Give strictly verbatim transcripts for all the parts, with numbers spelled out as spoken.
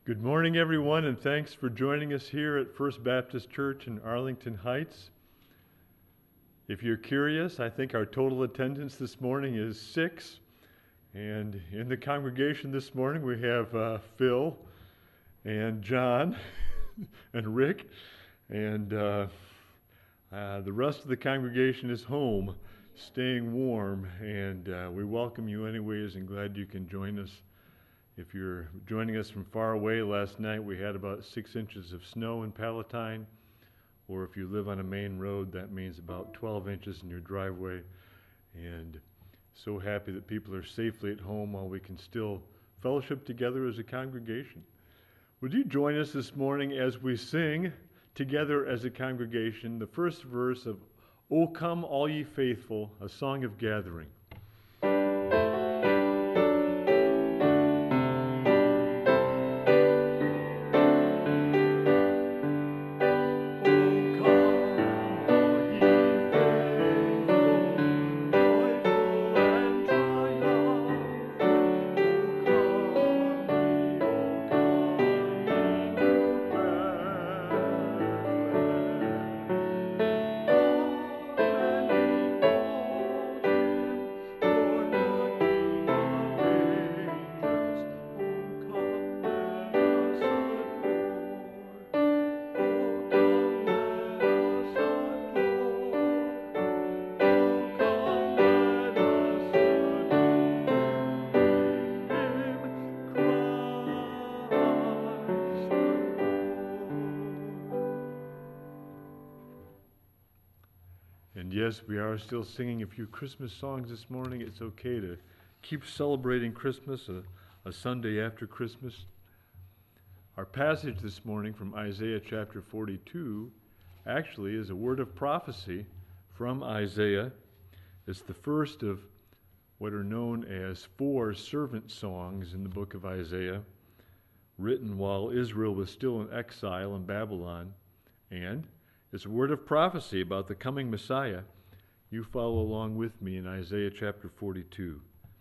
Good morning, everyone, and thanks for joining us here at First Baptist Church in Arlington Heights. If you're curious, I think our total attendance this morning is six. And in the congregation this morning, we have uh, Phil and John and Rick. And uh, uh, the rest of the congregation is home, staying warm. And uh, we welcome you anyways and glad you can join us. If you're joining us from far away, last night we had about six inches of snow in Palatine, or if you live on a main road, that means about twelve inches in your driveway. And so happy that people are safely at home while we can still fellowship together as a congregation. Would you join us this morning as we sing together as a congregation the first verse of O Come All Ye Faithful, a song of gathering. And yes, we are still singing a few Christmas songs this morning. It's okay to keep celebrating Christmas, a, a Sunday after Christmas. Our passage this morning from Isaiah chapter forty-two actually is a word of prophecy from Isaiah. It's the first of what are known as four servant songs in the book of Isaiah, written while Israel was still in exile in Babylon. And it's a word of prophecy about the coming Messiah. You follow along with me in Isaiah chapter forty-two.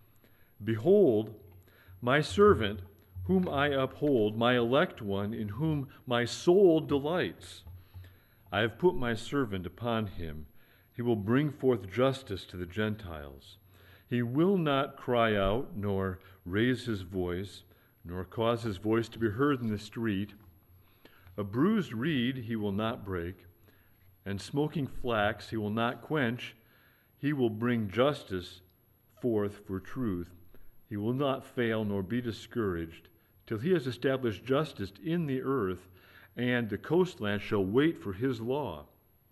Behold, my servant, whom I uphold, my elect one, in whom my soul delights. I have put my servant upon him. He will bring forth justice to the Gentiles. He will not cry out, nor raise his voice, nor cause his voice to be heard in the street. A bruised reed he will not break, and smoking flax he will not quench. He will bring justice forth for truth. He will not fail nor be discouraged, till he has established justice in the earth, and the coastland shall wait for his law.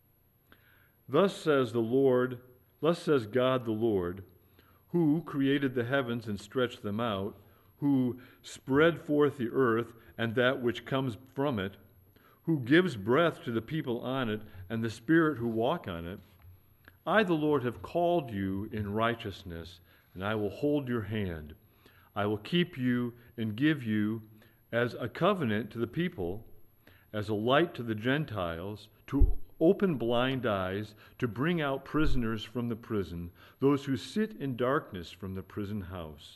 Thus says the Lord, thus says God the Lord, who created the heavens and stretched them out, who spread forth the earth and that which comes from it, who gives breath to the people on it, and the spirit who walk on it. I, the Lord, have called you in righteousness, and I will hold your hand. I will keep you and give you as a covenant to the people, as a light to the Gentiles, to open blind eyes, to bring out prisoners from the prison, those who sit in darkness from the prison house.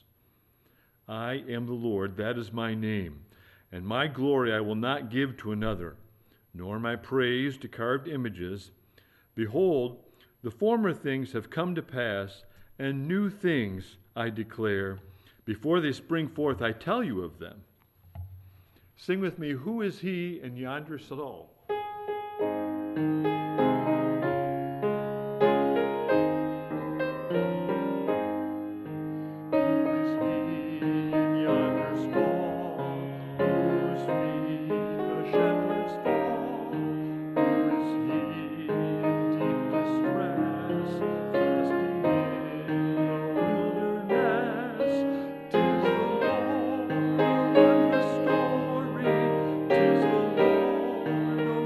I am the Lord, that is my name. And my glory I will not give to another, nor my praise to carved images. Behold, the former things have come to pass, and new things I declare. Before they spring forth, I tell you of them. Sing with me, who is he in yonder stall? Tis the Lord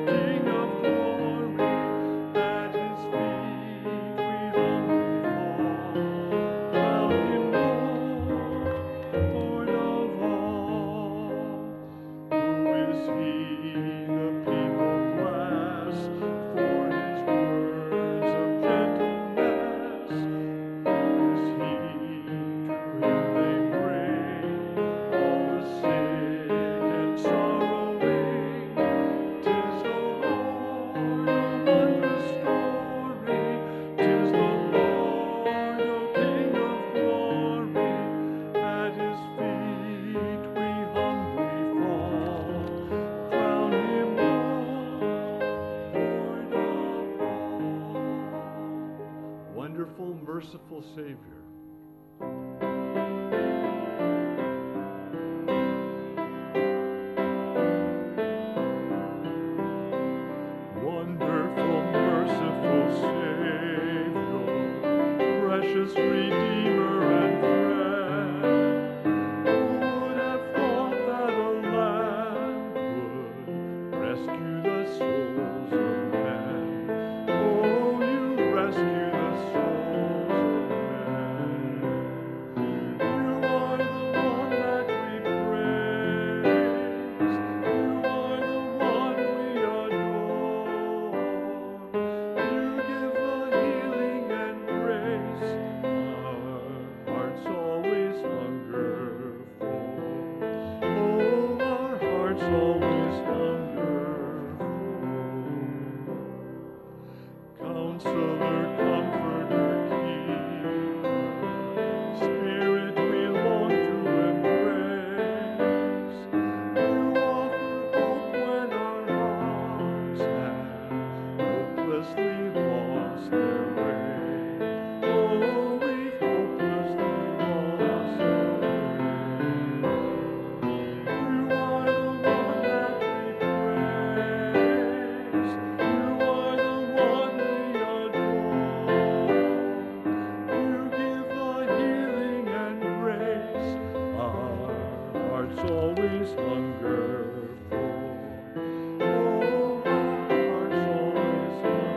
always hunger for. Oh, our hearts always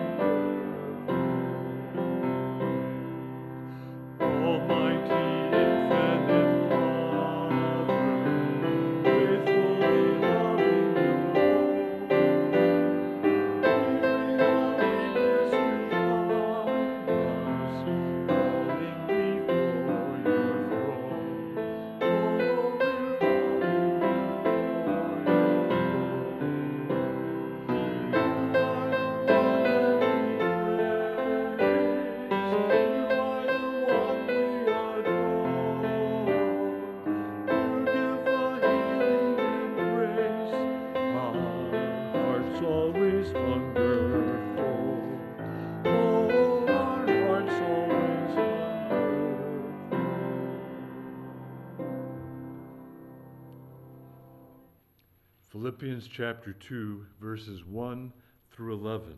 hunger for. Almighty, infinite Father, faithfully loving you, hearing our weakness you find us, falling before your throne. Oh, we're falling always hunger for. Oh, our hearts always hunger for. Philippians chapter two, verses one through eleven.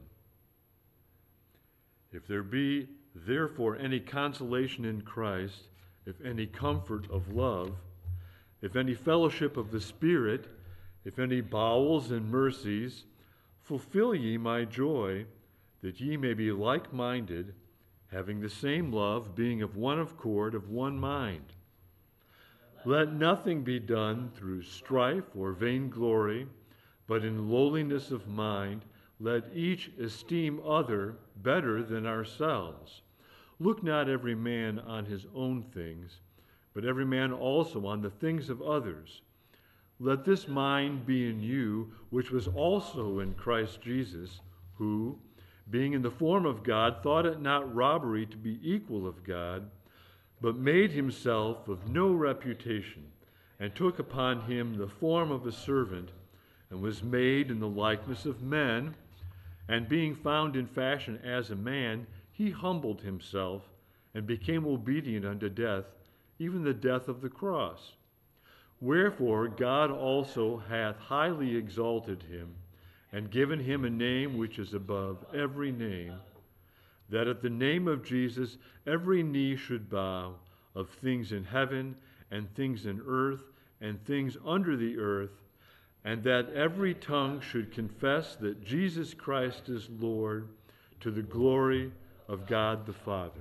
If there be therefore any consolation in Christ, if any comfort of love, if any fellowship of the Spirit, if any bowels and mercies, fulfill ye my joy, that ye may be like-minded, having the same love, being of one accord, of one mind. Let nothing be done through strife or vainglory, but in lowliness of mind, let each esteem other better than ourselves. Look not every man on his own things, but every man also on the things of others. Let this mind be in you, which was also in Christ Jesus, who, being in the form of God, thought it not robbery to be equal of God, but made himself of no reputation, and took upon him the form of a servant, and was made in the likeness of men. And being found in fashion as a man, he humbled himself, and became obedient unto death, even the death of the cross. Wherefore God also hath highly exalted him, and given him a name which is above every name, that at the name of Jesus every knee should bow, of things in heaven, and things in earth, and things under the earth, and that every tongue should confess that Jesus Christ is Lord, to the glory of God the Father.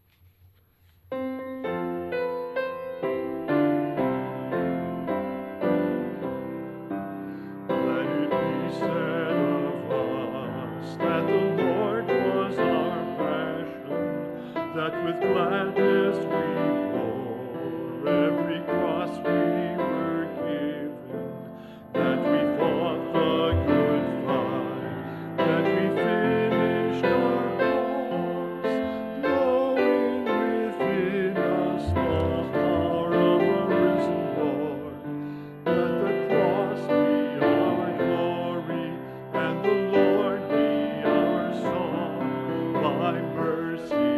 That with gladness we bore every cross we were given, that we fought the good fight, that we finished our course, knowing within us the power of a risen Lord. Let the cross be our glory, and the Lord be our song. By mercy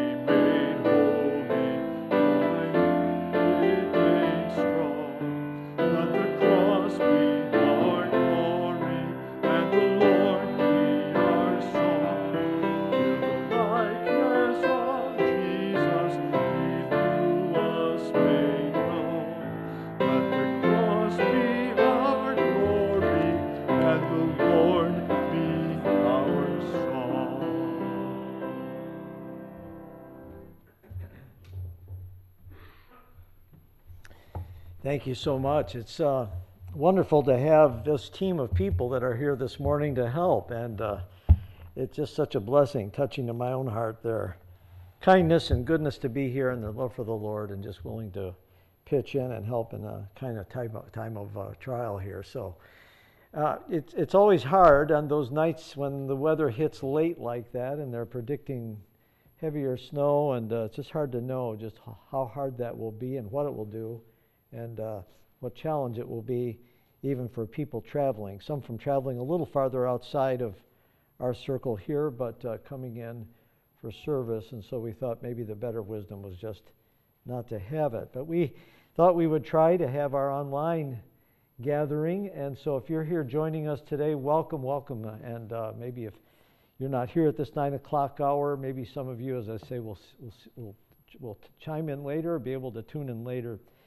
Thank you so much. It's uh, wonderful to have this team of people that are here this morning to help, and uh, it's just such a blessing, touching to my own heart, their kindness and goodness to be here, and their love for the Lord, and just willing to pitch in and help in a kind of time of, time of uh, trial here. So uh, it's it's always hard on those nights when the weather hits late like that, and they're predicting heavier snow, and uh, it's just hard to know just how hard that will be and what it will do, and uh, what challenge it will be even for people traveling. Some from traveling a little farther outside of our circle here, but uh, coming in for service, and so we thought maybe the better wisdom was just not to have it. But we thought we would try to have our online gathering, and so if you're here joining us today, welcome, welcome, and uh, maybe if you're not here at this nine o'clock hour, maybe some of you, as I say, will will will will chime in later, be able to tune in later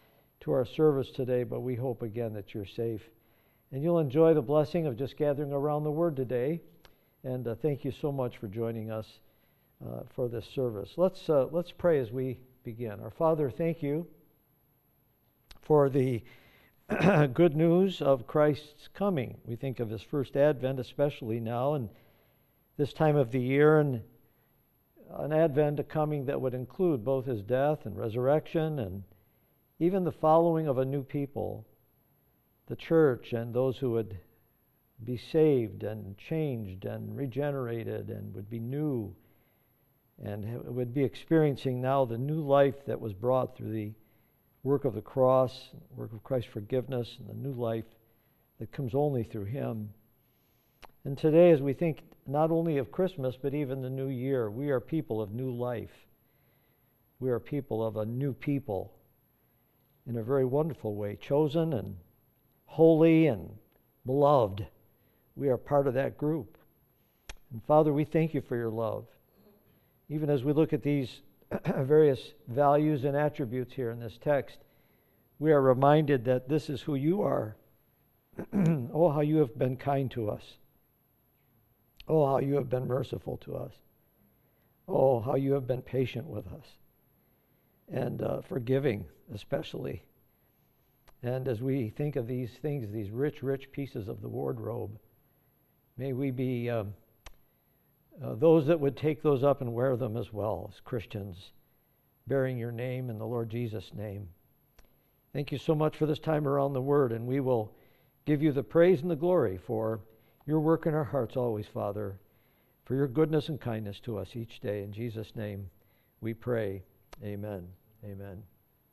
to our service today, but we hope again that you're safe. And you'll enjoy the blessing of just gathering around the Word today. And uh, thank you so much for joining us uh, for this service. Let's, uh, let's pray as we begin. Our Father, thank you for the good news of Christ's coming. We think of His first advent, especially now, and this time of the year, and an advent, a coming that would include both His death and resurrection, and even the following of a new people, the church, and those who would be saved and changed and regenerated and would be new and would be experiencing now the new life that was brought through the work of the cross, work of Christ's forgiveness, and the new life that comes only through Him. And today, as we think not only of Christmas, but even the new year, we are people of new life. We are people of a new people in a very wonderful way, chosen and holy and beloved. We are part of that group. And Father, we thank you for your love. Even as we look at these various values and attributes here in this text, we are reminded that this is who you are. Oh, how you have been kind to us. Oh, how you have been merciful to us. Oh, how you have been patient with us. And uh, forgiving, especially. And as we think of these things, these rich, rich pieces of the wardrobe, may we be um, uh, those that would take those up and wear them as well as Christians, bearing your name in the Lord Jesus' name. Thank you so much for this time around the Word, and we will give you the praise and the glory for your work in our hearts always, Father, for your goodness and kindness to us each day. In Jesus' name we pray. Amen. Amen.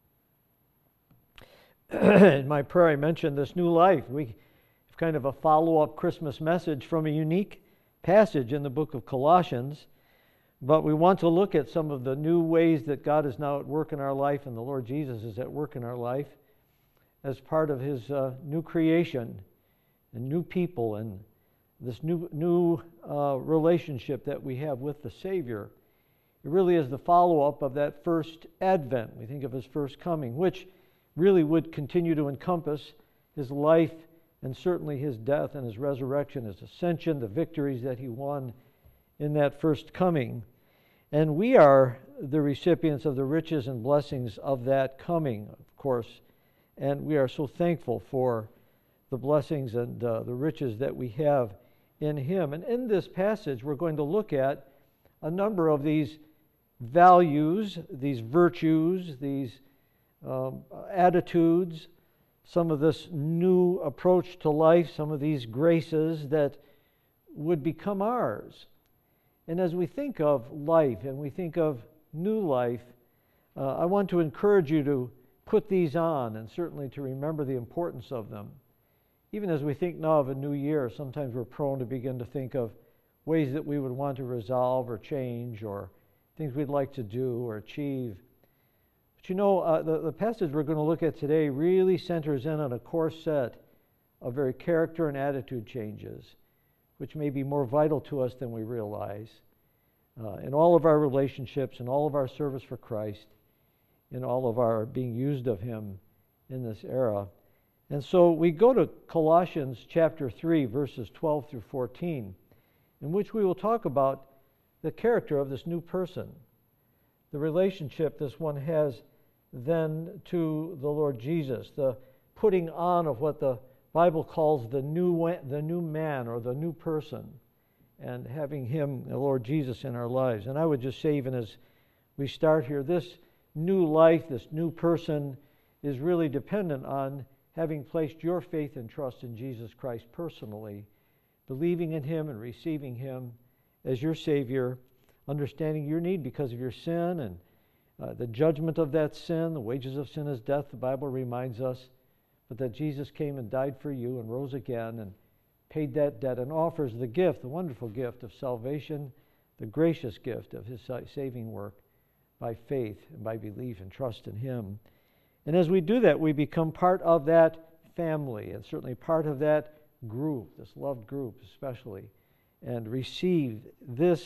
In my prayer, I mentioned this new life. We have kind of a follow-up Christmas message from a unique passage in the book of Colossians, but we want to look at some of the new ways that God is now at work in our life, and the Lord Jesus is at work in our life as part of His uh, new creation and new people and this new new uh, relationship that we have with the Savior. It really is the follow-up of that first advent. We think of His first coming, which really would continue to encompass His life and certainly His death and His resurrection, His ascension, the victories that He won in that first coming. And we are the recipients of the riches and blessings of that coming, of course. And we are so thankful for the blessings and uh, the riches that we have in Him. And in this passage, we're going to look at a number of these values, these virtues, these um, attitudes, some of this new approach to life, some of these graces that would become ours. And as we think of life and we think of new life, uh, I want to encourage you to put these on and certainly to remember the importance of them. Even as we think now of a new year, sometimes we're prone to begin to think of ways that we would want to resolve or change or things we'd like to do or achieve. But you know, uh, the, the passage we're going to look at today really centers in on a core set of very character and attitude changes, which may be more vital to us than we realize uh, in all of our relationships, in all of our service for Christ, in all of our being used of Him in this era. And so we go to Colossians chapter three, verses twelve through fourteen, in which we will talk about the character of this new person, the relationship this one has then to the Lord Jesus, the putting on of what the Bible calls the new the new man or the new person, and having Him, the Lord Jesus, in our lives. And I would just say, even as we start here, this new life, this new person is really dependent on having placed your faith and trust in Jesus Christ personally, believing in Him and receiving Him as your Savior, understanding your need because of your sin and uh, the judgment of that sin. The wages of sin is death, the Bible reminds us, but that Jesus came and died for you and rose again and paid that debt and offers the gift, the wonderful gift of salvation, the gracious gift of His saving work by faith and by belief and trust in Him. And as we do that, we become part of that family and certainly part of that group, this loved group especially, and receive this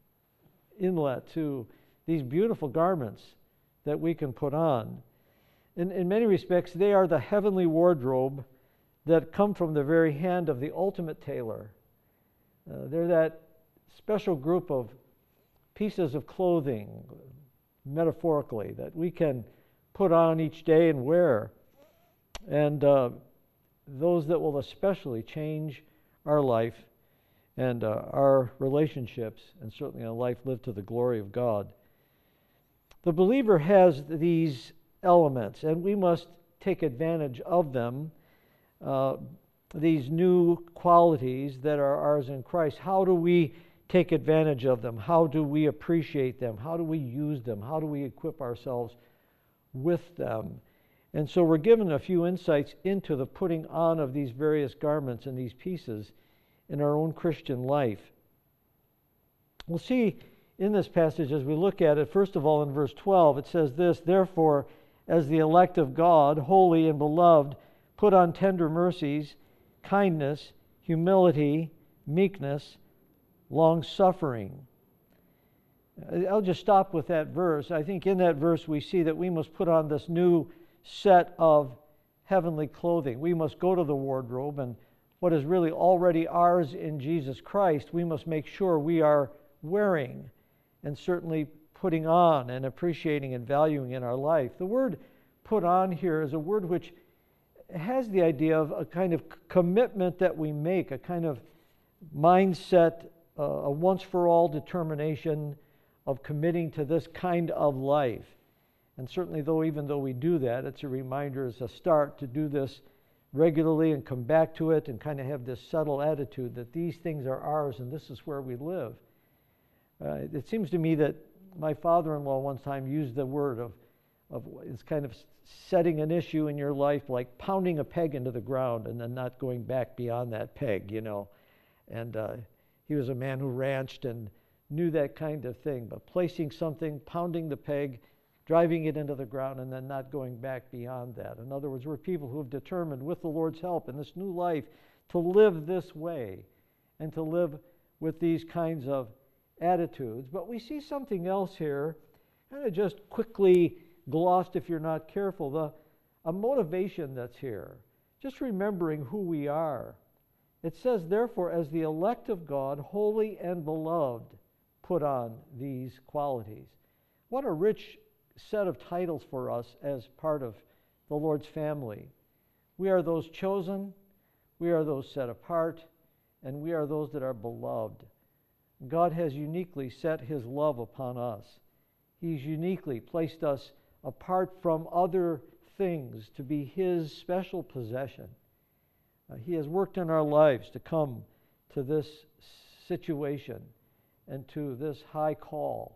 inlet to these beautiful garments that we can put on. In, in many respects, they are the heavenly wardrobe that come from the very hand of the ultimate tailor. Uh, they're that special group of pieces of clothing, metaphorically, that we can put on each day and wear. And uh, those that will especially change our life and uh, our relationships, and certainly a life lived to the glory of God. The believer has these elements, and we must take advantage of them, uh, these new qualities that are ours in Christ. How do we take advantage of them? How do we appreciate them? How do we use them? How do we equip ourselves with them? And so we're given a few insights into the putting on of these various garments and these pieces in our own Christian life. We'll see in this passage as we look at it, first of all in verse twelve, it says this, "Therefore, as the elect of God, holy and beloved, put on tender mercies, kindness, humility, meekness, long-suffering." I'll just stop with that verse. I think in that verse we see that we must put on this new set of heavenly clothing. We must go to the wardrobe, and what is really already ours in Jesus Christ, we must make sure we are wearing and certainly putting on and appreciating and valuing in our life. The word put on here is a word which has the idea of a kind of commitment that we make, a kind of mindset, uh, a once-for-all determination of committing to this kind of life. And certainly, though, even though we do that, it's a reminder, it's a start to do this regularly and come back to it and kind of have this subtle attitude that these things are ours and this is where we live. Uh, it seems to me that my father-in-law one time used the word of, of it's kind of setting an issue in your life like pounding a peg into the ground and then not going back beyond that peg, you know. And uh, he was a man who ranched and knew that kind of thing, but placing something, pounding the peg, driving it into the ground, and then not going back beyond that. In other words, we're people who have determined with the Lord's help in this new life to live this way and to live with these kinds of attitudes. But we see something else here, kind of just quickly glossed if you're not careful, the a motivation that's here. Just remembering who we are. It says, "Therefore, as the elect of God, holy and beloved, put on these qualities." What a rich set of titles for us as part of the Lord's family. We are those chosen, we are those set apart, and we are those that are beloved. God has uniquely set His love upon us. He's uniquely placed us apart from other things to be His special possession. Uh, he has worked in our lives to come to this situation and to this high call.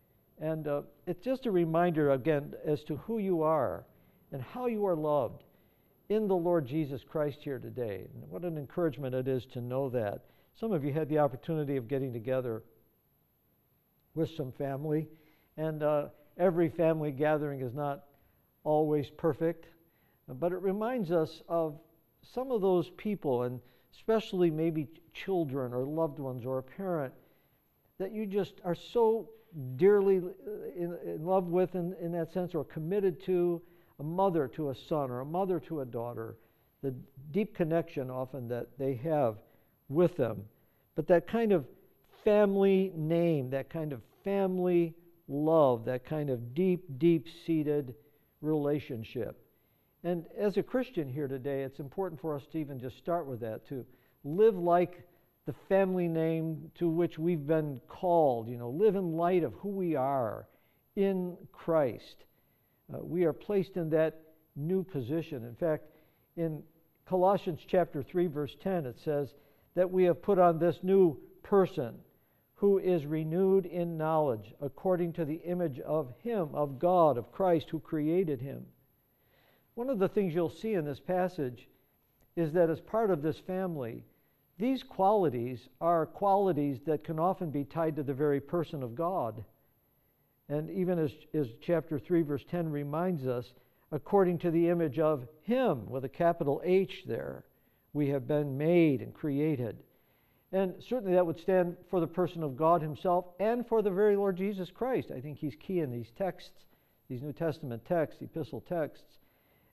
And uh, it's just a reminder again as to who you are and how you are loved in the Lord Jesus Christ here today. And what an encouragement it is to know that. Some of you had the opportunity of getting together with some family, and uh, every family gathering is not always perfect, but it reminds us of some of those people, and especially maybe children or loved ones or a parent, that you just are so dearly in, in love with in, in that sense, or committed to, a mother to a son or a mother to a daughter, the deep connection often that they have with them. But that kind of family name, that kind of family love, that kind of deep, deep-seated relationship. And as a Christian here today, it's important for us to even just start with that, to live like the family name to which we've been called, you know, live in light of who we are in Christ. Uh, we are placed in that new position. In fact, in Colossians chapter three, verse ten, it says that we have put on this new person who is renewed in knowledge according to the image of Him, of God, of Christ who created Him. One of the things you'll see in this passage is that as part of this family, these qualities are qualities that can often be tied to the very person of God. And even as, as chapter three, verse ten reminds us, according to the image of Him, with a capital H there, we have been made and created. And certainly that would stand for the person of God Himself and for the very Lord Jesus Christ. I think He's key in these texts, these New Testament texts, epistle texts,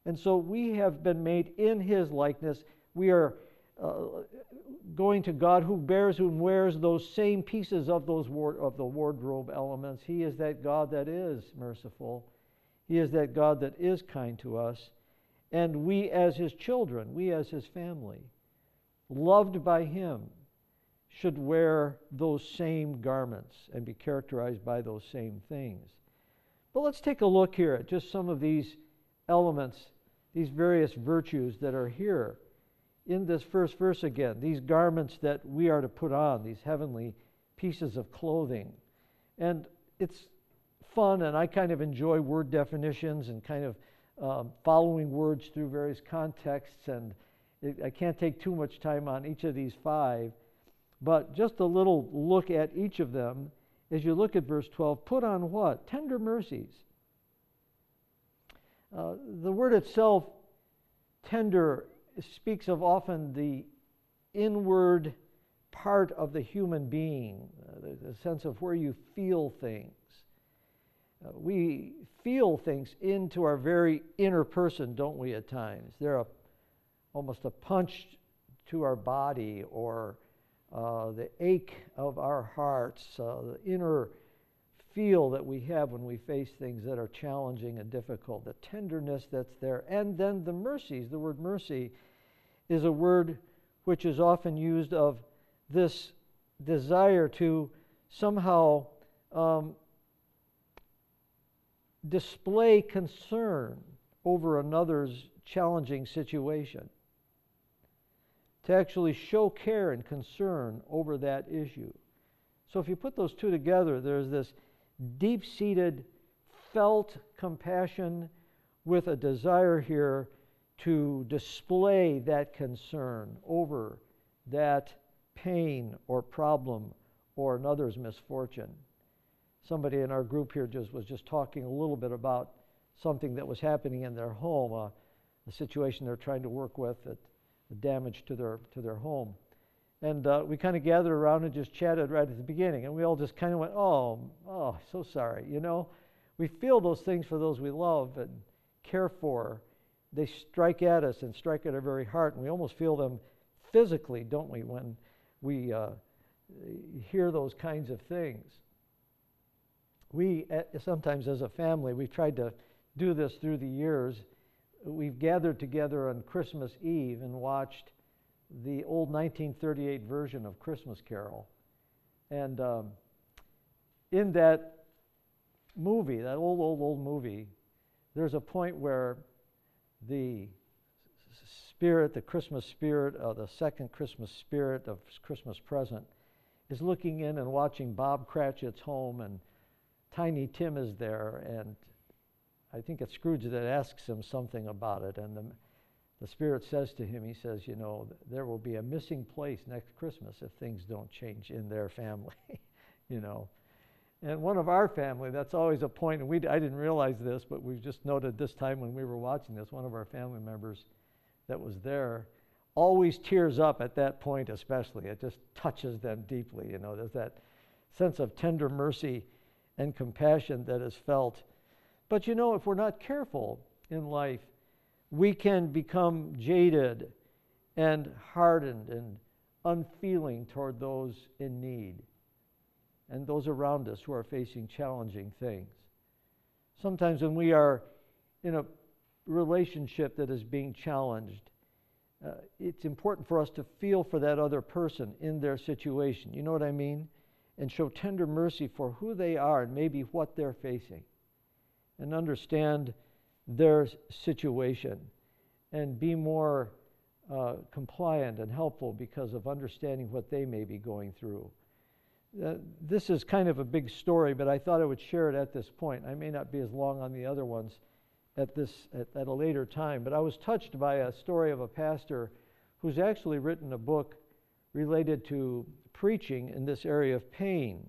And so we have been made in his likeness. We are uh, going to God who bears, who wears those same pieces of those ward, of the wardrobe elements. He is that God that is merciful. He is that God that is kind to us. And we as his children, we as his family, loved by him, should wear those same garments and be characterized by those same things. But let's take a look here at just some of these elements, these various virtues that are here in this first verse again. These garments that we are to put on, these heavenly pieces of clothing. And it's fun, and I kind of enjoy word definitions and kind of um, following words through various contexts, and it, I can't take too much time on each of these five, but just a little look at each of them. As you look at verse twelve, put on what? Tender mercies. Uh, the word itself, tender, speaks of often the inward part of the human being, uh, the, the sense of where you feel things. Uh, we feel things into our very inner person, don't we, at times? They're a, almost a punch to our body, or uh, the ache of our hearts, uh, the inner feel that we have when we face things that are challenging and difficult, the tenderness that's there. And then the mercies. The word mercy is a word which is often used of this desire to somehow um, display concern over another's challenging situation, to actually show care and concern over that issue. So if you put those two together, there's this deep-seated, felt compassion with a desire here to display that concern over that pain or problem or another's misfortune. Somebody in our group here just was just talking a little bit about something that was happening in their home, a, a situation they're trying to work with, that the damage to their to their home. And uh, we kind of gathered around and just chatted right at the beginning, and we all just kind of went, oh, oh, so sorry. You know, we feel those things for those we love and care for. They strike at us and strike at our very heart, and we almost feel them physically, don't we, when we uh, hear those kinds of things. We, sometimes as a family, we've tried to do this through the years. We've gathered together on Christmas Eve and watched the old nineteen thirty-eight version of Christmas Carol. And um, in that movie, that old, old, old movie, there's a point where the spirit, the Christmas spirit, uh, the second Christmas spirit of Christmas present, is looking in and watching Bob Cratchit's home, and Tiny Tim is there, and I think it's Scrooge that asks him something about it, and the, the Spirit says to him, he says, you know, there will be a missing place next Christmas if things don't change in their family, you know. And one of our family, that's always a point, and we, I didn't realize this, but we just noted this time when we were watching this, one of our family members that was there always tears up at that point especially. It just touches them deeply, you know. There's that sense of tender mercy and compassion that is felt. But you know, if we're not careful in life, we can become jaded and hardened and unfeeling toward those in need and those around us who are facing challenging things. Sometimes when we are in a relationship that is being challenged, uh, it's important for us to feel for that other person in their situation. You know what I mean? And show tender mercy for who they are and maybe what they're facing, and understand their situation, and be more uh, compliant and helpful because of understanding what they may be going through. Uh, this is kind of a big story, but I thought I would share it at this point. I may not be as long on the other ones at this at, at a later time, but I was touched by a story of a pastor who's actually written a book related to preaching in this area of pain.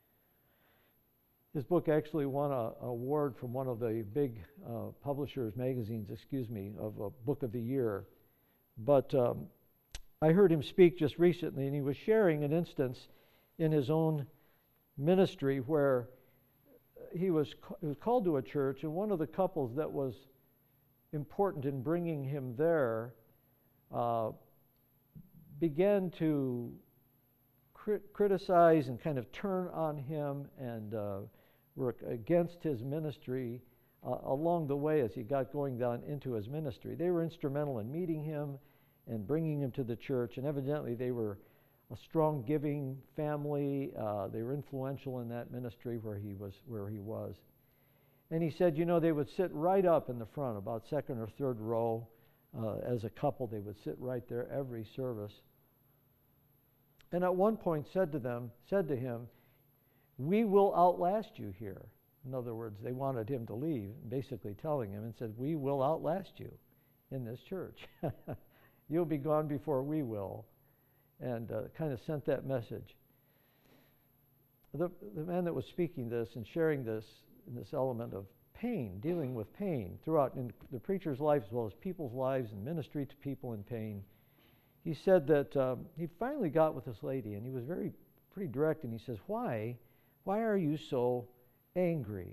His book actually won an award from one of the big uh, publishers, magazines, excuse me, of a book of the year. But um, I heard him speak just recently, and he was sharing an instance in his own ministry where he was, he was called to a church, and one of the couples that was important in bringing him there, uh, began to crit- criticize and kind of turn on him and uh, work against his ministry uh, along the way as he got going down into his ministry. They were instrumental in meeting him and bringing him to the church, and evidently they were a strong giving family. Uh, they were influential in that ministry where he was. Where he was. And he said, you know, they would sit right up in the front, about second or third row. Uh, as a couple, they would sit right there every service. And at one point said to them, said to him, we will outlast you here. In other words, they wanted him to leave, basically telling him, and said, we will outlast you in this church. You'll be gone before we will. And uh, kind of sent that message. The, the man that was speaking this and sharing this, this element of pain, dealing with pain throughout in the preacher's life as well as people's lives and ministry to people in pain, he said that um, he finally got with this lady, and he was very pretty direct, and he says, why, why are you so angry?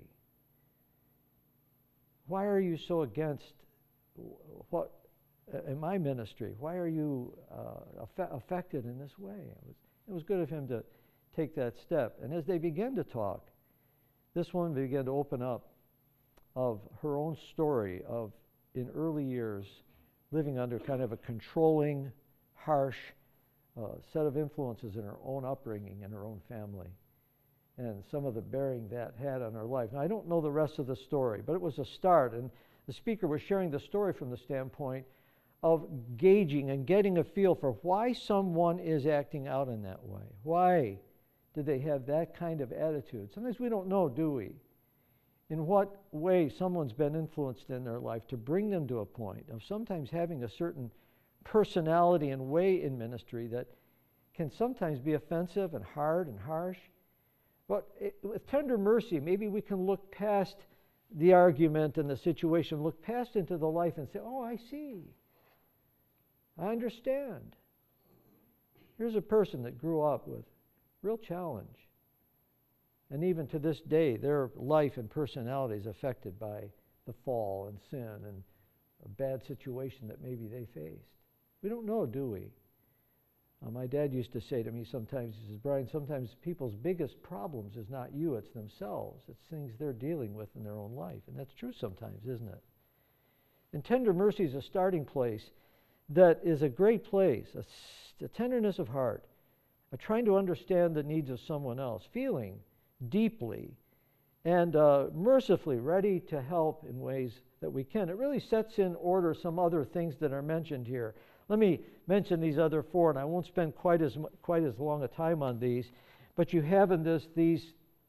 Why are you so against what in my ministry? Why are you uh, aff- affected in this way? It was, it was good of him to take that step. And as they began to talk, this woman began to open up of her own story of, in early years, living under kind of a controlling, harsh uh, set of influences in her own upbringing and her own family, and some of the bearing that had on her life. Now, I don't know the rest of the story, but it was a start, and the speaker was sharing the story from the standpoint of gauging and getting a feel for why someone is acting out in that way. Why did they have that kind of attitude? Sometimes we don't know, do we? In what way someone's been influenced in their life to bring them to a point of sometimes having a certain personality and way in ministry that can sometimes be offensive and hard and harsh. But it, with tender mercy, maybe we can look past the argument and the situation, look past into the life and say, oh, I see. I understand. Here's a person that grew up with real challenge. And even to this day, their life and personality is affected by the fall and sin and a bad situation that maybe they faced. We don't know, do we? Uh, my dad used to say to me sometimes, he says, Brian, sometimes people's biggest problems is not you, it's themselves. It's things they're dealing with in their own life. And that's true sometimes, isn't it? And tender mercy is a starting place that is a great place, a, a tenderness of heart, a trying to understand the needs of someone else, feeling deeply and uh, mercifully ready to help in ways that we can. It really sets in order some other things that are mentioned here. Let me mention these other four, and I won't spend quite as quite as long a time on these, but you have in this these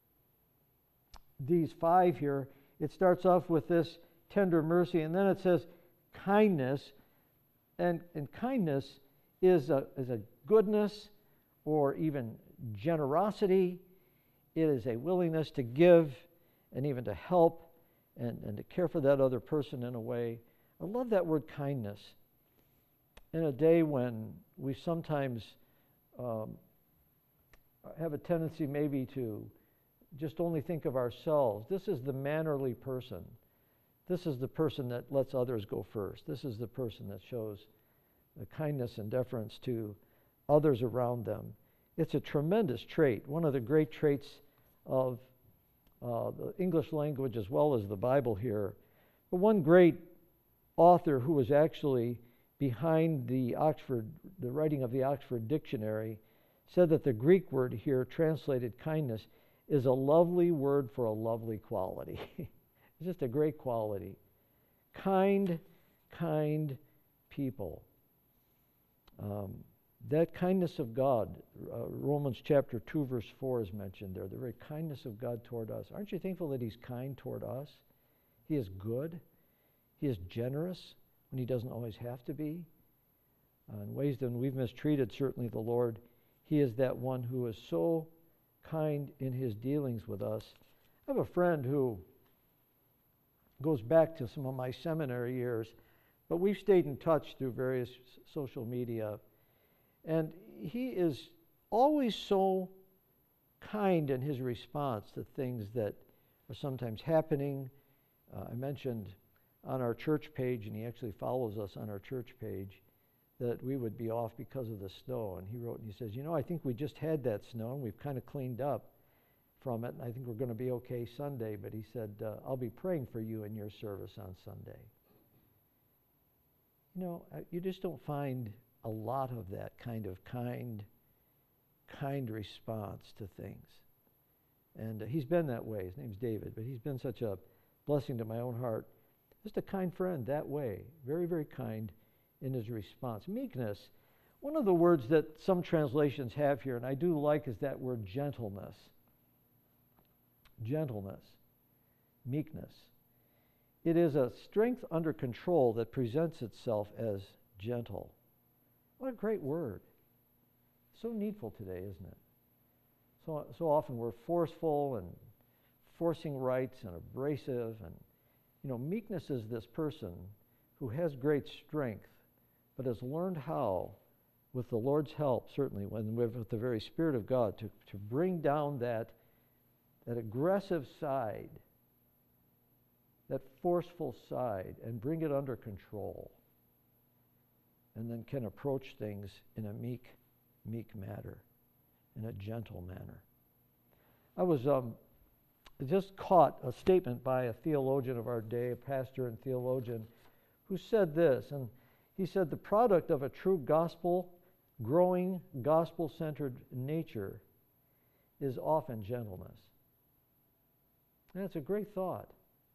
these five here. It starts off with this tender mercy, and then it says kindness, and, and kindness is a is a goodness or even generosity. It is a willingness to give and even to help and, and to care for that other person in a way. I love that word kindness. In a day when we sometimes um, have a tendency maybe to just only think of ourselves, this is the mannerly person. This is the person that lets others go first. This is the person that shows the kindness and deference to others around them. It's a tremendous trait, one of the great traits of uh, the English language as well as the Bible here. But one great author who was actually behind the Oxford, the writing of the Oxford Dictionary, said that the Greek word here, translated kindness, is a lovely word for a lovely quality. It's just a great quality. Kind, kind people. Um, that kindness of God, uh, Romans chapter two, verse four is mentioned there, the very kindness of God toward us. Aren't you thankful that He's kind toward us? He is good. He is generous when He doesn't always have to be. Uh, in ways that we've mistreated, certainly, the Lord, He is that one who is so kind in His dealings with us. I have a friend who goes back to some of my seminary years, but we've stayed in touch through various s- social media. And he is always so kind in his response to things that are sometimes happening. Uh, I mentioned on our church page, and he actually follows us on our church page, that we would be off because of the snow. And he wrote and he says, you know, I think we just had that snow and we've kind of cleaned up from it, and I think we're going to be okay Sunday. But he said, uh, I'll be praying for you in your service on Sunday. You know, you just don't find a lot of that kind of kind, kind response to things. And uh, he's been that way. His name's David, but he's been such a blessing to my own heart. Just a kind friend that way. Very, very kind in his response. Meekness, one of the words that some translations have here, and I do like, is that word gentleness. Gentleness. Meekness. It is a strength under control that presents itself as gentle. What a great word. So needful today, isn't it? So, so often we're forceful and forcing rights and abrasive. And, you know, meekness is this person who has great strength, but has learned how, with the Lord's help, certainly, when with, with the very Spirit of God, to, to bring down that, that aggressive side, that forceful side, and bring it under control. And then can approach things in a meek, meek manner, in a gentle manner. I was um, just caught a statement by a theologian of our day, a pastor and theologian, who said this, and he said, the product of a true gospel, growing, gospel-centered nature is often gentleness. And that's a great thought.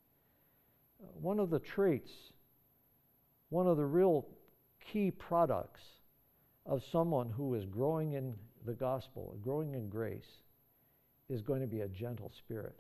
One of the traits, one of the real key products of someone who is growing in the gospel, growing in grace, is going to be a gentle spirit.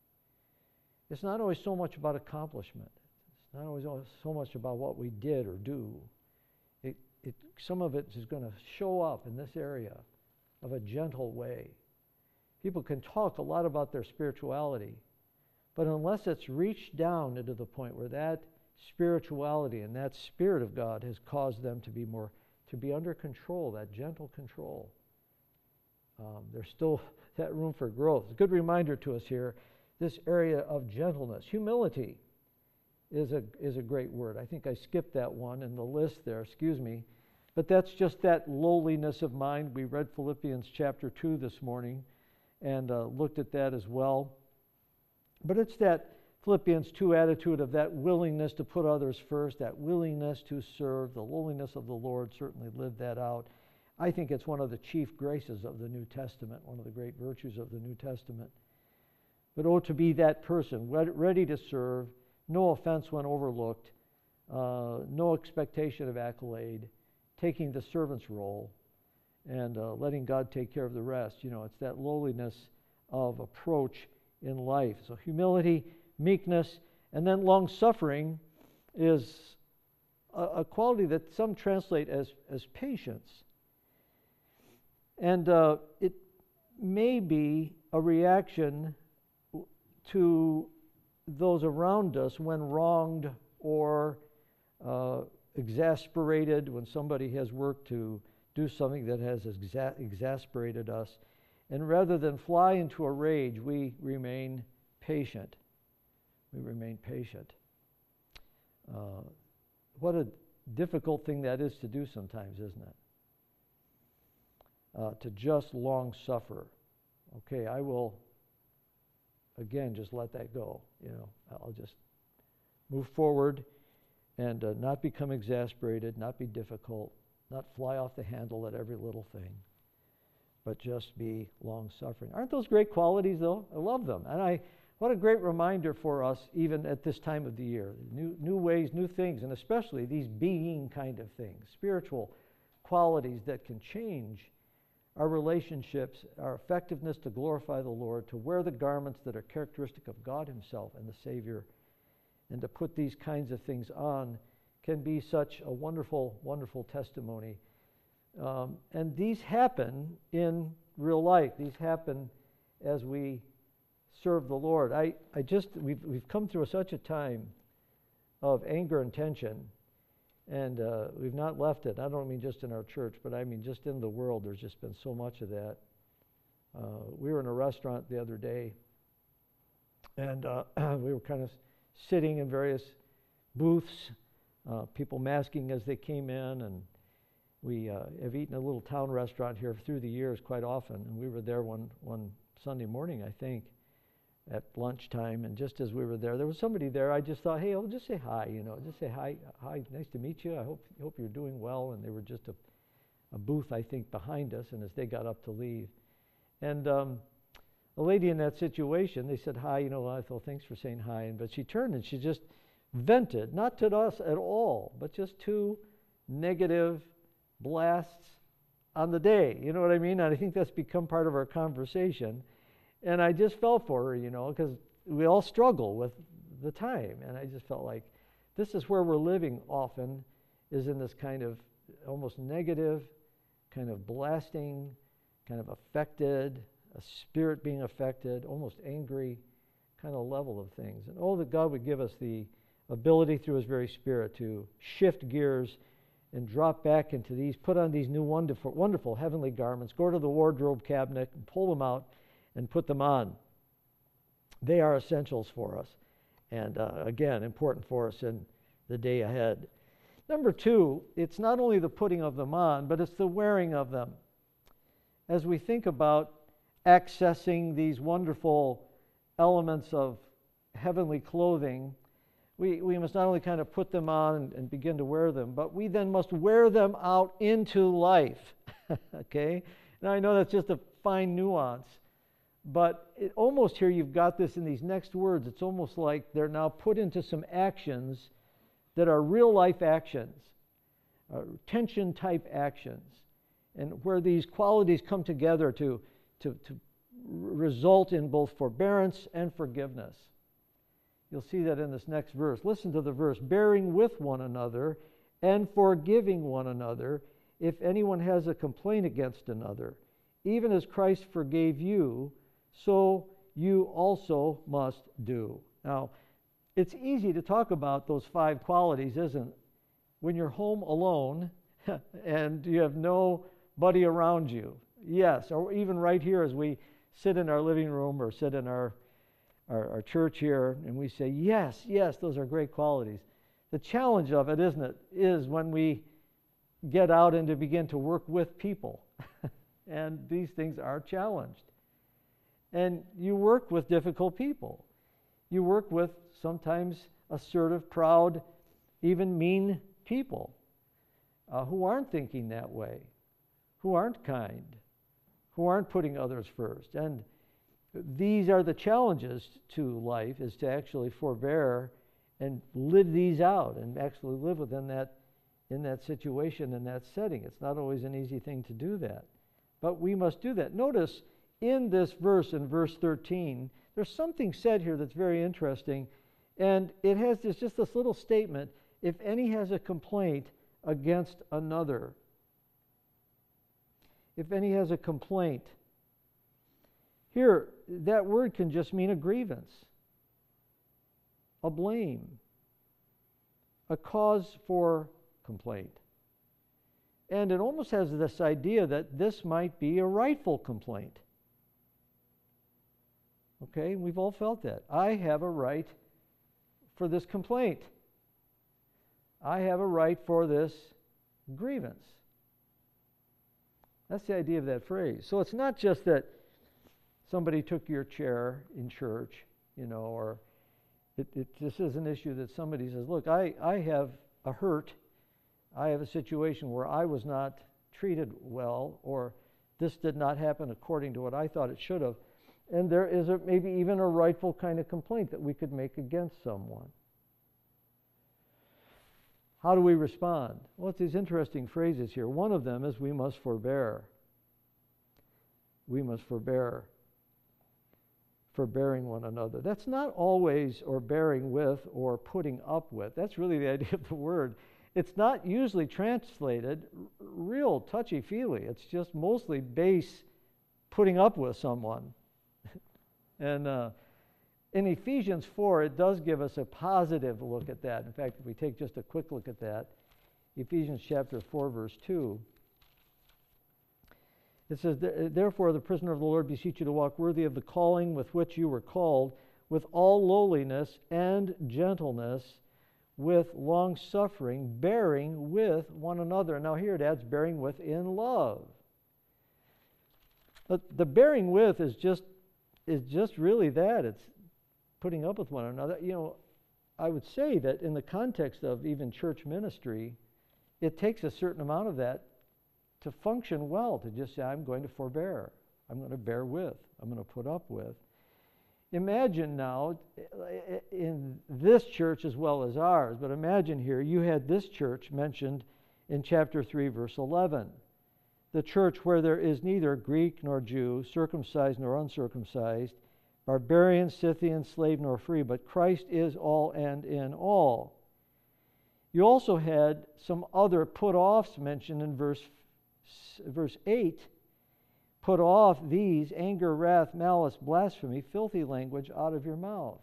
It's not always so much about accomplishment. It's not always so much about what we did or do. It, it, some of it is going to show up in this area of a gentle way. People can talk a lot about their spirituality, but unless it's reached down into the point where that spirituality and that Spirit of God has caused them to be more, to be under control, that gentle control, um, there's still that room for growth. It's a good reminder to us here, this area of gentleness. Humility is a, is a great word. I think I skipped that one in the list there, excuse me. But that's just that lowliness of mind. We read Philippians chapter two this morning and uh, looked at that as well. But it's that Philippians two attitude of that willingness to put others first, that willingness to serve. The lowliness of the Lord certainly lived that out. I think it's one of the chief graces of the New Testament, one of the great virtues of the New Testament. But oh, to be that person, ready to serve, no offense when overlooked, uh, no expectation of accolade, taking the servant's role, and uh, letting God take care of the rest. You know, it's that lowliness of approach in life. So humility, meekness, and then long-suffering is a, a quality that some translate as, as patience. And uh, it may be a reaction to those around us when wronged or uh, exasperated, when somebody has worked to do something that has exa- exasperated us. And rather than fly into a rage, we remain patient. We remain patient. Uh, what a difficult thing that is to do sometimes, isn't it? Uh, to just long suffer. Okay, I will, again, just let that go. You know, I'll just move forward and uh, not become exasperated, not be difficult, not fly off the handle at every little thing, but just be long-suffering. Aren't those great qualities, though? I love them. And I, what a great reminder for us, even at this time of the year. New, new ways, new things, and especially these being kind of things, spiritual qualities that can change our relationships, our effectiveness to glorify the Lord, to wear the garments that are characteristic of God Himself and the Savior, and to put these kinds of things on can be such a wonderful, wonderful testimony. Um, and these happen in real life. These happen as we serve the Lord. I, I just, we've, we've come through such a time of anger and tension, and uh, we've not left it. I don't mean just in our church, but I mean just in the world. There's just been so much of that. Uh, we were in a restaurant the other day, and uh, we were kind of sitting in various booths, uh, people masking as they came in, and we uh, have eaten at a little town restaurant here through the years quite often, and we were there one, one Sunday morning, I think, at lunchtime, and just as we were there, there was somebody there. I just thought, hey, I'll just say hi, you know, just say hi, hi, nice to meet you. I hope hope you're doing well. And they were just a, a booth, I think, behind us, and as they got up to leave. And um, a lady in that situation, they said hi, you know, I thought, thanks for saying hi, and but she turned and she just vented, not to us at all, but just two negative blasts on the day, you know what I mean? And I think that's become part of our conversation. And I just felt for her, you know, because we all struggle with the time. And I just felt like this is where we're living often, is in this kind of almost negative, kind of blasting, kind of affected, a spirit being affected, almost angry kind of level of things. And oh, that God would give us the ability through His very Spirit to shift gears and drop back into these, put on these new wonderful, wonderful heavenly garments, go to the wardrobe cabinet and pull them out and put them on. They are essentials for us. And uh, again, important for us in the day ahead. Number two, it's not only the putting of them on, but it's the wearing of them. As we think about accessing these wonderful elements of heavenly clothing, we, we must not only kind of put them on and, and begin to wear them, but we then must wear them out into life. Okay? Now I know that's just a fine nuance, but it, almost here you've got this in these next words. It's almost like they're now put into some actions that are real life actions, uh, tension type actions, and where these qualities come together to, to, to result in both forbearance and forgiveness. You'll see that in this next verse. Listen to the verse. Bearing with one another and forgiving one another if anyone has a complaint against another. Even as Christ forgave you, so you also must do. Now, it's easy to talk about those five qualities, isn't it? When you're home alone and you have nobody around you. Yes, or even right here as we sit in our living room or sit in our, our, our church here and we say, yes, yes, those are great qualities. The challenge of it, isn't it, is when we get out and to begin to work with people. And these things are challenged. And you work with difficult people. You work with sometimes assertive, proud, even mean people uh, who aren't thinking that way, who aren't kind, who aren't putting others first. And these are the challenges to life, is to actually forbear and live these out and actually live within that, in that situation, in that setting. It's not always an easy thing to do that, but we must do that. Notice in this verse, in verse thirteen, there's something said here that's very interesting, and it has this just this little statement, if any has a complaint against another. If any has a complaint. Here, that word can just mean a grievance, a blame, a cause for complaint. And it almost has this idea that this might be a rightful complaint. Okay, we've all felt that. I have a right for this complaint. I have a right for this grievance. That's the idea of that phrase. So it's not just that somebody took your chair in church, you know, or it, it, this is an issue that somebody says, look, I, I have a hurt. I have a situation where I was not treated well, or this did not happen according to what I thought it should have. And there is a, maybe even a rightful kind of complaint that we could make against someone. How do we respond? Well, it's these interesting phrases here. One of them is we must forbear. We must forbear. Forbearing one another. That's not always or bearing with or putting up with. That's really the idea of the word. It's not usually translated real touchy-feely. It's just mostly base putting up with someone. And uh, in Ephesians four, it does give us a positive look at that. In fact, if we take just a quick look at that, Ephesians chapter four, verse two, it says, therefore, the prisoner of the Lord beseech you to walk worthy of the calling with which you were called, with all lowliness and gentleness, with long suffering, bearing with one another. Now here it adds bearing with in love. But the bearing with is just is just really that. It's putting up with one another. You know, I would say that in the context of even church ministry, it takes a certain amount of that to function well, to just say, I'm going to forbear. I'm going to bear with. I'm going to put up with. Imagine now, in this church as well as ours, but imagine here, you had this church mentioned in chapter three, verse eleven. The church where there is neither Greek nor Jew, circumcised nor uncircumcised, barbarian, Scythian, slave nor free, but Christ is all and in all. You also had some other put-offs mentioned in verse, verse eight. Put off these, anger, wrath, malice, blasphemy, filthy language out of your mouth.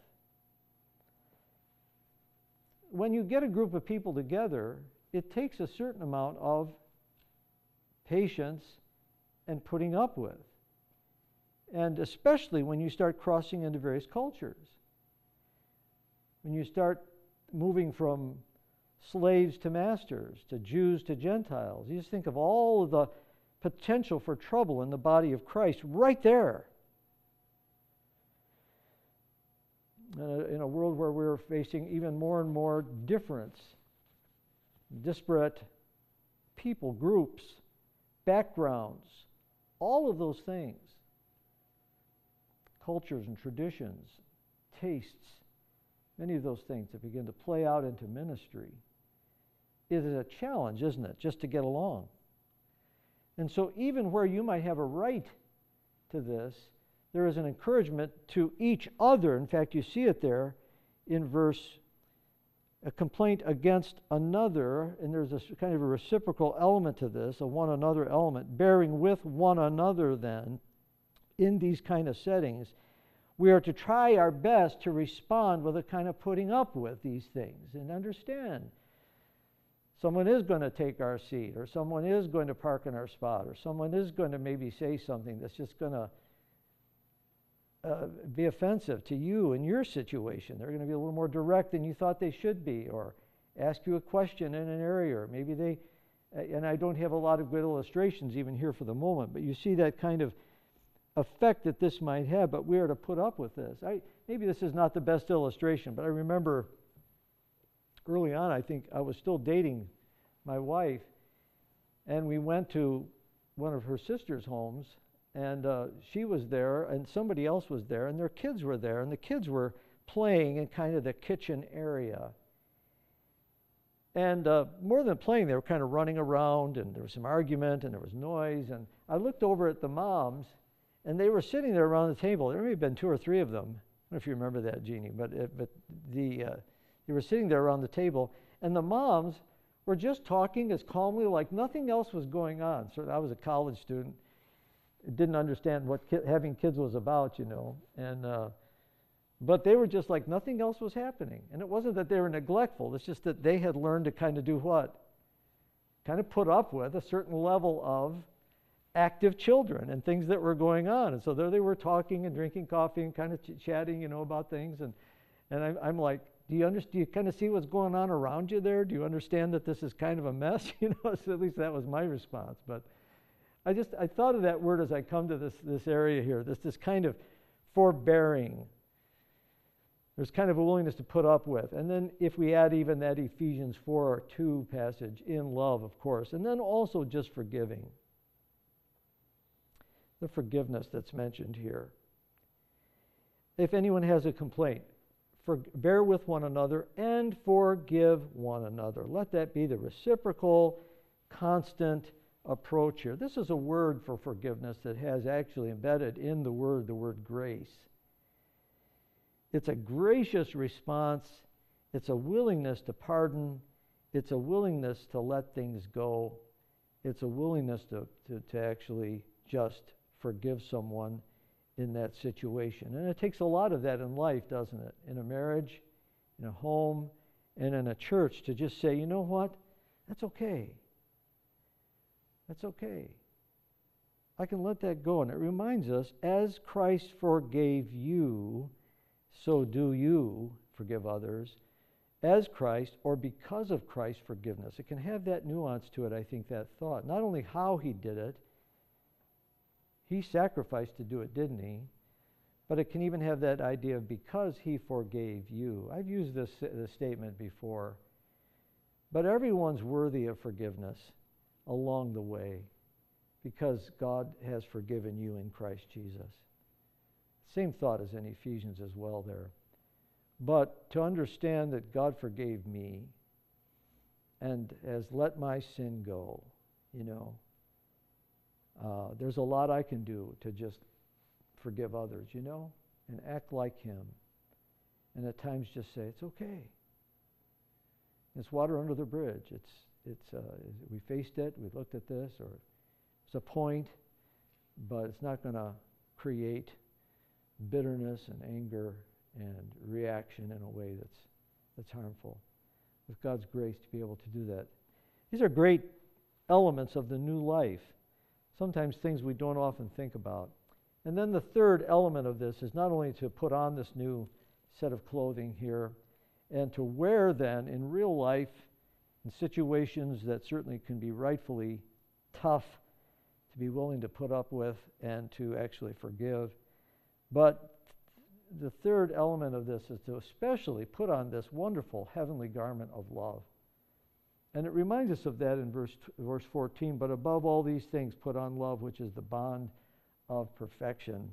When you get a group of people together, it takes a certain amount of patience and putting up with. And especially when you start crossing into various cultures. When you start moving from slaves to masters, to Jews to Gentiles. You just think of all of the potential for trouble in the body of Christ right there. In a world where we're facing even more and more difference, disparate people, groups, backgrounds, all of those things, cultures and traditions, tastes, many of those things that begin to play out into ministry. It is a challenge, isn't it, just to get along. And so even where you might have a right to this, there is an encouragement to each other. In fact, you see it there in verse, a complaint against another, and there's a kind of a reciprocal element to this, a one another element, bearing with one another then, in these kind of settings. We are to try our best to respond with a kind of putting up with these things and understand. Someone is going to take our seat, or someone is going to park in our spot, or someone is going to maybe say something that's just going to uh, be offensive to you in your situation. They're going to be a little more direct than you thought they should be, or ask you a question in an area, or maybe they, and I don't have a lot of good illustrations even here for the moment, but you see that kind of effect that this might have, but we are to put up with this. I, maybe this is not the best illustration, but I remember early on, I think I was still dating my wife, and we went to one of her sister's homes, and uh, she was there, and somebody else was there, and their kids were there, and the kids were playing in kind of the kitchen area. And uh, more than playing, they were kind of running around, and there was some argument, and there was noise, and I looked over at the moms, and they were sitting there around the table. There may have been two or three of them. I don't know if you remember that, Jeannie, but, it, but the... Uh, They were sitting there around the table, and the moms were just talking as calmly like nothing else was going on. So I was a college student, didn't understand what ki- having kids was about, you know. And uh, but they were just like nothing else was happening. And it wasn't that they were neglectful. It's just that they had learned to kind of do what? Kind of put up with a certain level of active children and things that were going on. And so there they were talking and drinking coffee and kind of ch- chatting, you know, about things. And and I'm, I'm like, Do you, under, do you kind of see what's going on around you there? Do you understand that this is kind of a mess? You know, so at least that was my response. But I just, I thought of that word as I come to this, this area here, this, this kind of forbearing. There's kind of a willingness to put up with. And then if we add even that Ephesians four two passage, in love, of course. And then also just forgiving. The forgiveness that's mentioned here. If anyone has a complaint, For, bear with one another and forgive one another. Let that be the reciprocal, constant approach here. This is a word for forgiveness that has actually embedded in the word the word grace. It's a gracious response. It's a willingness to pardon. It's a willingness to let things go. It's a willingness to, to, to actually just forgive someone in that situation. And it takes a lot of that in life, doesn't it? In a marriage, in a home, and in a church, to just say, you know what? That's okay. That's okay. I can let that go. And it reminds us, as Christ forgave you, so do you forgive others. as Christ or because of Christ's forgiveness. It can have that nuance to it, I think, that thought. Not only how he did it, he sacrificed to do it, didn't he? But it can even have that idea of because he forgave you. I've used this, this statement before. But everyone's worthy of forgiveness along the way because God has forgiven you in Christ Jesus. Same thought as in Ephesians as well there. But to understand that God forgave me and has let my sin go, you know, uh, there's a lot I can do to just forgive others, you know, and act like him. And at times just say, it's okay. It's water under the bridge. It's, it's, uh, we faced it, we looked at this, or it's a point, but it's not going to create bitterness and anger and reaction in a way that's that's harmful. With God's grace to be able to do that. These are great elements of the new life. Sometimes things we don't often think about. And then the third element of this is not only to put on this new set of clothing here and to wear then in real life in situations that certainly can be rightfully tough to be willing to put up with and to actually forgive. But the third element of this is to especially put on this wonderful heavenly garment of love. And it reminds us of that in verse verse fourteen, but above all these things put on love, which is the bond of perfection.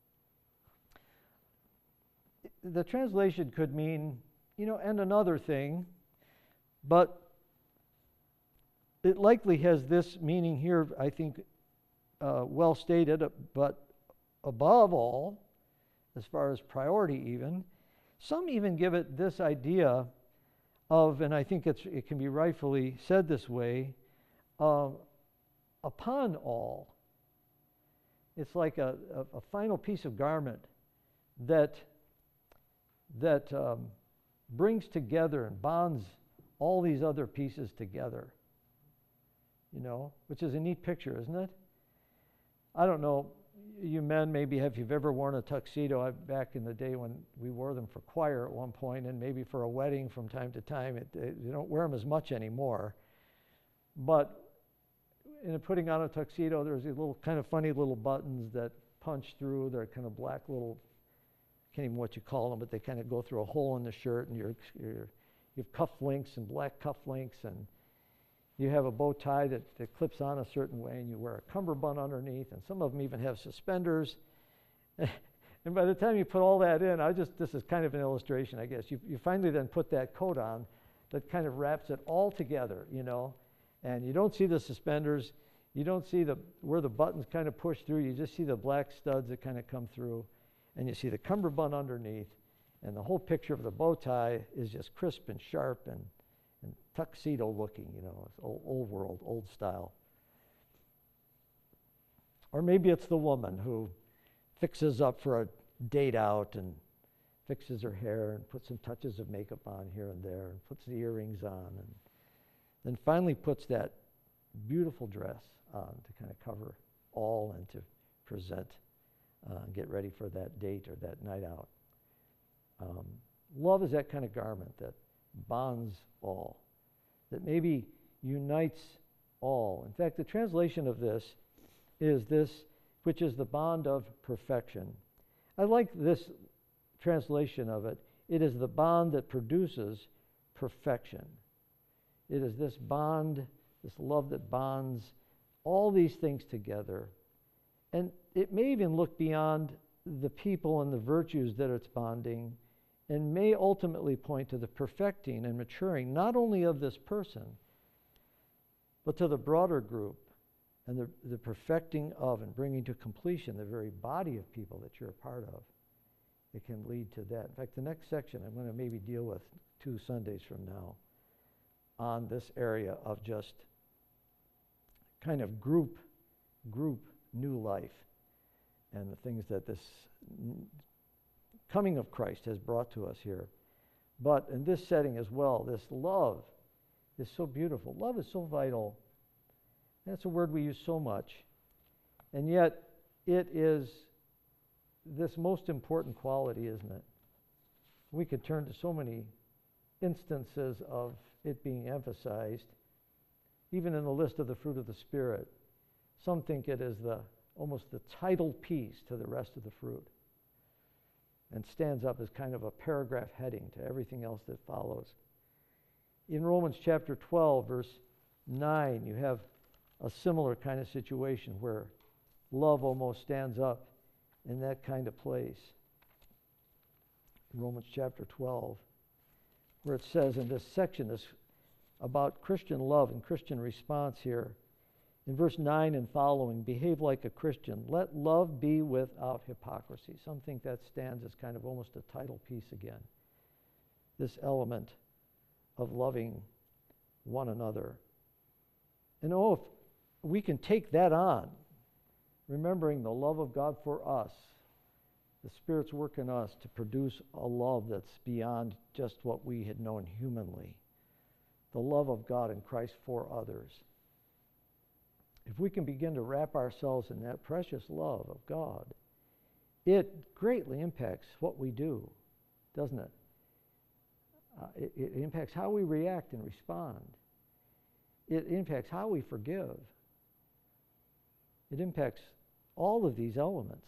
The translation could mean, you know, and another thing, but it likely has this meaning here, I think, uh, well stated, but above all, as far as priority even, some even give it this idea of, and I think it's, it can be rightfully said this way, uh, upon all. It's like a, a, a final piece of garment that, that um, brings together and bonds all these other pieces together, you know, which is a neat picture, isn't it? I don't know, you men maybe have, if you've ever worn a tuxedo, I, back in the day when we wore them for choir at one point and maybe for a wedding from time to time, it, it, you don't wear them as much anymore. But in putting on a tuxedo, there's these little kind of funny little buttons that punch through. They're kind of black little, can't even what you call them, but they kind of go through a hole in the shirt, and you're, you're, you have cuff links and black cuff links, and you have a bow tie that, that clips on a certain way, and you wear a cummerbund underneath, and some of them even have suspenders. And by the time you put all that in, I just, this is kind of an illustration, I guess. You, you finally then put that coat on that kind of wraps it all together, you know, and you don't see the suspenders. You don't see the where the buttons kind of push through. You just see the black studs that kind of come through, and you see the cummerbund underneath, and the whole picture of the bow tie is just crisp and sharp and and tuxedo looking, you know, it's old, old world, old style. Or maybe it's the woman who fixes up for a date out and fixes her hair and puts some touches of makeup on here and there and puts the earrings on and then finally puts that beautiful dress on to kind of cover all and to present uh, and get ready for that date or that night out. Um, love is that kind of garment that bonds all, that maybe unites all. In fact, the translation of this is this, which is the bond of perfection. I like this translation of it. It is the bond that produces perfection. It is this bond, this love that bonds all these things together. And it may even look beyond the people and the virtues that it's bonding, and may ultimately point to the perfecting and maturing not only of this person, but to the broader group and the, the perfecting of and bringing to completion the very body of people that you're a part of. It can lead to that. In fact, the next section I'm going to maybe deal with two Sundays from now on this area of just kind of group, group new life and the things that this n- coming of Christ has brought to us here. But in this setting as well, this love is so beautiful. Love is so vital. That's a word we use so much. And yet, it is this most important quality, isn't it? We could turn to so many instances of it being emphasized, even in the list of the fruit of the Spirit. Some think it is the almost the title piece to the rest of the fruit, and stands up as kind of a paragraph heading to everything else that follows. In Romans chapter twelve, verse nine, you have a similar kind of situation where love almost stands up in that kind of place. Romans chapter twelve, where it says in this section this about Christian love and Christian response here, in verse nine and following, behave like a Christian. Let love be without hypocrisy. Some think that stands as kind of almost a title piece again. This element of loving one another. And oh, if we can take that on, remembering the love of God for us, the Spirit's work in us to produce a love that's beyond just what we had known humanly. The love of God in Christ for others. If we can begin to wrap ourselves in that precious love of God, it greatly impacts what we do, doesn't it? Uh, it, it impacts how we react and respond. It impacts how we forgive. It impacts all of these elements.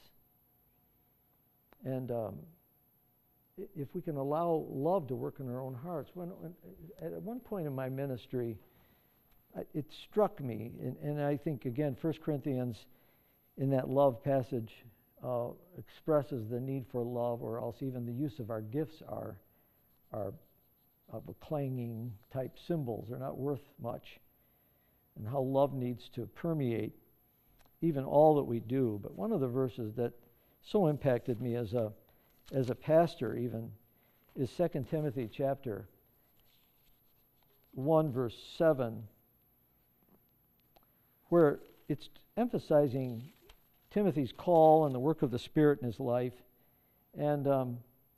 And um, if we can allow love to work in our own hearts. When, when at one point in my ministry, I, it struck me, and, and I think, again, First Corinthians in that love passage uh, expresses the need for love, or else even the use of our gifts are, are of a clanging type symbols. They're not worth much. And how love needs to permeate even all that we do. But one of the verses that so impacted me as a as a pastor even is Second Timothy chapter one, verse seven, where it's emphasizing Timothy's call and the work of the Spirit in his life. And um,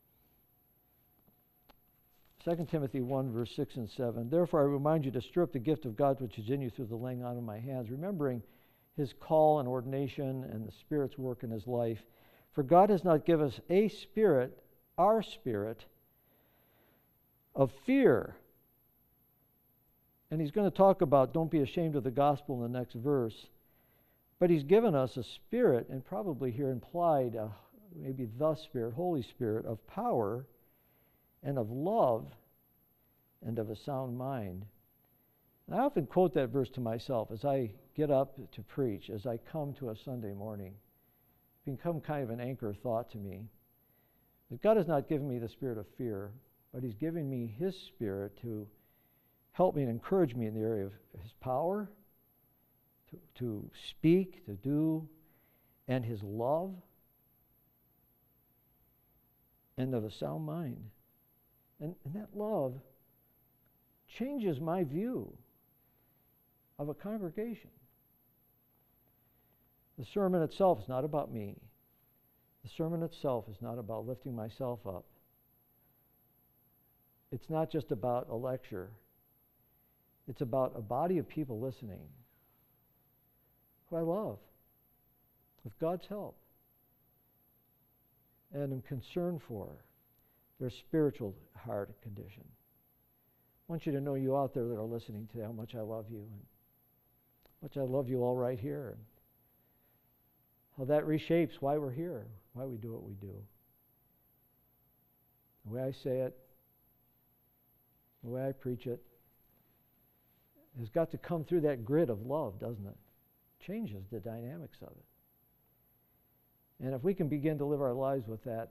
Second Timothy one, verse six and seven, therefore I remind you to stir up the gift of God which is in you through the laying on of my hands, remembering his call and ordination and the Spirit's work in his life. For God has not given us a spirit, our spirit, of fear. And he's going to talk about don't be ashamed of the gospel in the next verse. But he's given us a spirit, and probably here implied, uh, maybe the Spirit, Holy Spirit, of power and of love and of a sound mind. And I often quote that verse to myself as I get up to preach, as I come to a Sunday morning. It's become kind of an anchor thought to me. That God has not given me the spirit of fear, but he's given me his Spirit to help me and encourage me in the area of his power, to, to speak, to do, and his love, and of a sound mind. And, and that love changes my view of a congregation. The sermon itself is not about me. The sermon itself is not about lifting myself up. It's not just about a lecture. It's about a body of people listening who I love with God's help and am concerned for their spiritual heart condition. I want you to know, you out there that are listening today, how much I love you, and how much I love you all right here, and how that reshapes why we're here, why we do what we do. The way I say it, the way I preach it, has got to come through that grid of love, doesn't it? Changes the dynamics of it. And if we can begin to live our lives with that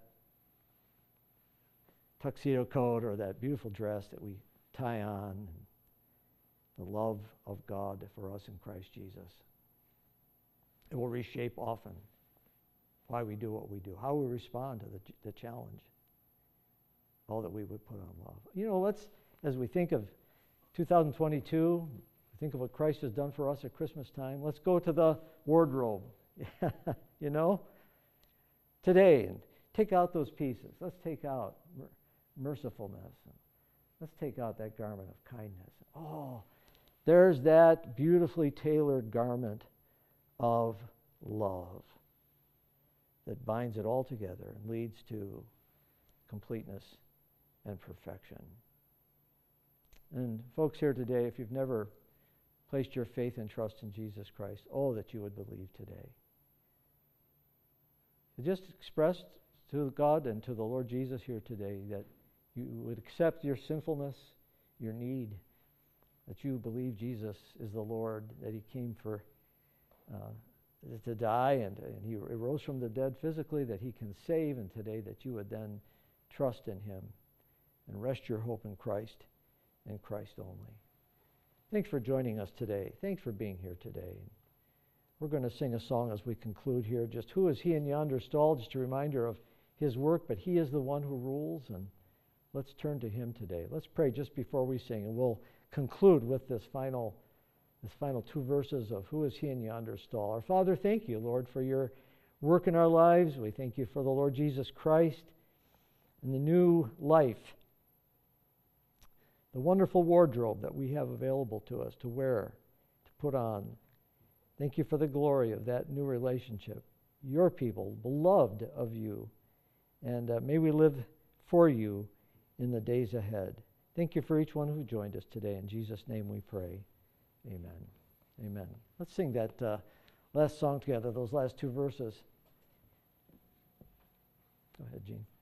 tuxedo coat or that beautiful dress that we tie on, the love of God for us in Christ Jesus, it will reshape often why we do what we do, how we respond to the, the challenge, all that we would put on love. You know, let's, as we think of two thousand twenty-two, think of what Christ has done for us at Christmas time, let's go to the wardrobe, you know, today, and take out those pieces. Let's take out mer- mercifulness. And let's take out that garment of kindness. Oh, there's that beautifully tailored garment of love that binds it all together and leads to completeness and perfection. And folks here today, if you've never placed your faith and trust in Jesus Christ, oh, that you would believe today. So just express to God and to the Lord Jesus here today that you would accept your sinfulness, your need, that you believe Jesus is the Lord, that he came for uh, to die, and, and he rose from the dead physically, that he can save, and today that you would then trust in him and rest your hope in Christ and Christ only. Thanks for joining us today. Thanks for being here today. We're going to sing a song as we conclude here. Just who is he in yonder stall? Just a reminder of his work, but he is the one who rules, and let's turn to him today. Let's pray just before we sing, and we'll conclude with this final, this final two verses of who is he in yonder stall. Our Father, thank you, Lord, for your work in our lives. We thank you for the Lord Jesus Christ and the new life, the wonderful wardrobe that we have available to us to wear, to put on. Thank you for the glory of that new relationship. Your people, beloved of you, and uh, may we live for you in the days ahead. Thank you for each one who joined us today. In Jesus' name we pray. Amen. Amen. Let's sing that uh, last song together, those last two verses. Go ahead, Gene.